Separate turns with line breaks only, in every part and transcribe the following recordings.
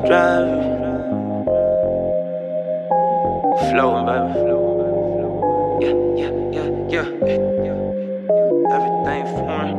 driving. Floating, baby. Yeah. Everything foreign.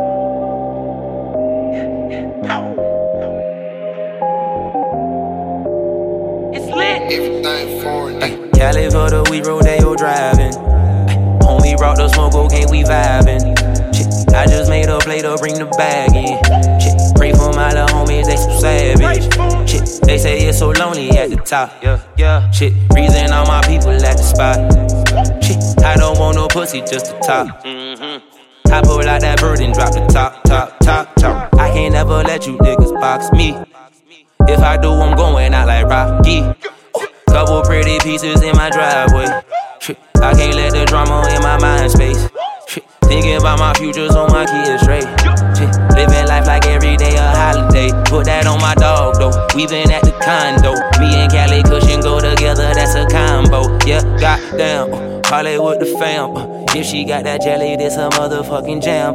It's lit.
Everything foreign.
Cali for the weed rodeo driving. Homie brought the smoke, okay, we vibing. Shit, I just made a play to bring the bag in. Shit, pray for my little homies, they so savage. Shit, they say it's so lonely at the top. Yeah. Shit, reason all my people at the spot. Shit, I don't want no pussy, just the top. I pull out that bird and drop the top. I can't never let you niggas box me. If I do, I'm going out like Rocky. Couple pretty pieces in my driveway. Shit, I can't let the drama in my mind space. Shit, thinking about my future so my kids straight. Shit, living life like every day a holiday. Put that on my dog though. We been at the condo. Me and Cali Cushion go together, that's a combo. Yeah, goddamn, Hollywood the fam. If she got that jelly, this a motherfucking jam.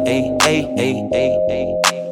Ayy.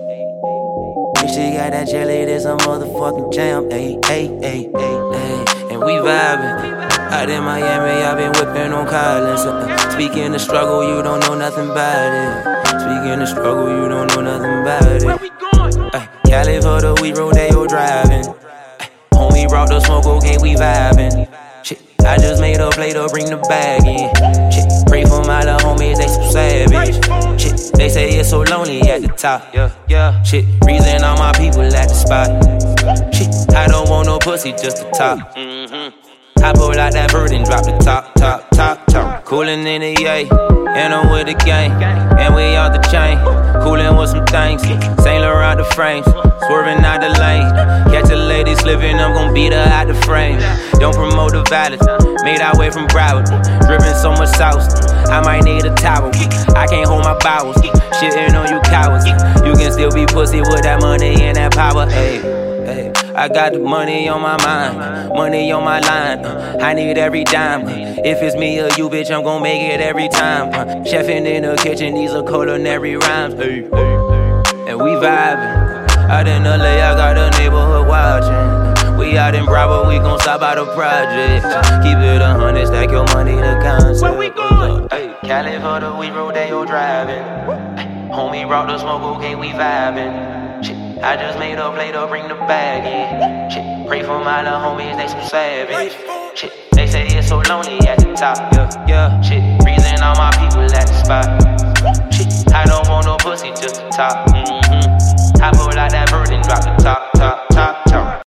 If she got that jelly, this a motherfucking jam. Ayy. And we vibing. Out in Miami, I've been whipping on Collins. Speaking of struggle, you don't know nothing about it. Speaking of struggle, you don't know nothing about it.
Where we going?
Cali for the weed rodeo driving. Homie brought the smoke, okay, we vibing. Shit, I just made a play to bring the bag in. Shit, pray for my little homies, they so savage. Shit, they say it's so lonely at the top. Yeah. Shit, reason all my people at the spot. Shit, I don't want no pussy, just the top. I pull out that bird and drop the top. Coolin' in the yay, and I'm with the gang, and we out the chain. Coolin' with some things, Saint Laurent the frames, swerving out the lane. Catch a lady slipping, I'm gon' beat her out the frame. Don't promote the violence, made our way from Broward, dripping so much sauce, I might need a towel. I can't hold my bowels, shitting on you cowards. You can still be pussy with that money and that power, ayy. I got the money on my mind, money on my line. I need every dime. If it's me or you, bitch, I'm gon' make it every time. Chefing in the kitchen, these are culinary rhymes. And we vibing. Out in LA, I got the neighborhood watching. We out in Bravo, we gon' stop by the project. Keep it 100, stack your money to concept.
Where we going?
Cali for the weed rodeo driving. Homie brought the smoke, okay, we vibing. Shit, I just made a play to bring the bag in. Shit, pray for my little homies, they so savage. Shit, they say it's so lonely at the top. Yeah. Shit, reason all my people at the spot. Shit, I don't want no pussy, just the top. I pull out